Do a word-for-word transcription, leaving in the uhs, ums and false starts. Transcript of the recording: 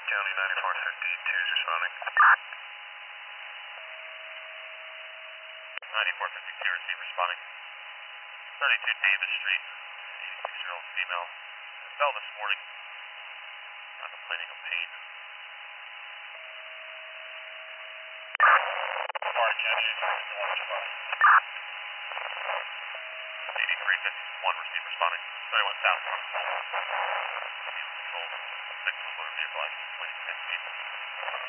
County ninety-four fifty-two is responding. ninety-four fifty-two, receive responding. thirty-two Davis Street, eighty-six-year-old female. Fell this morning. Not complaining of pain. Alright, County eighty-four responding. eighty-three fifty-one, receive responding. thirty-one south. Control, six motor vehicle, I can explain ten feet.